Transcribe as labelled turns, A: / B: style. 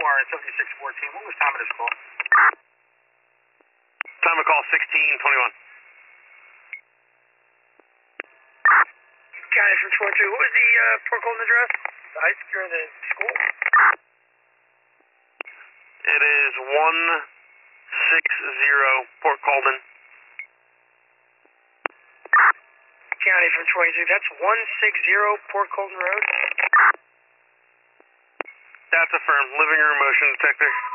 A: are in 7614. What was time of this call?
B: Time of call 1621.
A: County from 22. What was the Port Colton address? The high school or the school?
B: It is 160 Port Colton.
A: County from 22. That's 160 Port Colton Road?
B: That's affirmed. Living room motion detector.